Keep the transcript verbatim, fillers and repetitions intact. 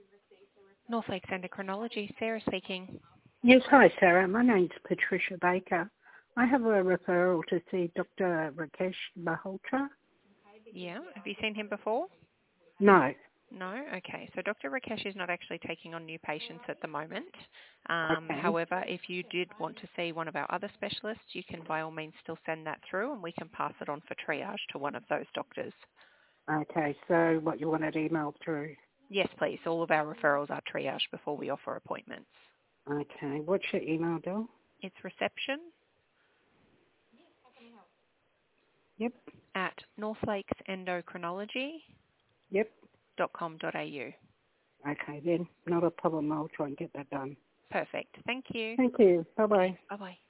Northlakes Endocrinology, Sarah speaking. Yes, hi Sarah. My name's Patricia Baker. I have a referral to see Doctor Rakesh Malhotra. Yeah, have you seen him before? No. No? Okay. So Doctor Rakesh is not actually taking on new patients at the moment. Um, Okay. however, if you did want to see one of our other specialists, you can by all means still send that through and we can pass it on for triage to one of those doctors. Okay, so what you wanted emailed through. Yes, please. All of our referrals are triaged before we offer appointments. Okay, what's your email, Del? It's reception Yep, at northlakesendocrinology yep. dot com dot a u. Okay then, not a problem. I'll try and get that done. Perfect. Thank you. Thank you. Bye-bye. Bye-bye.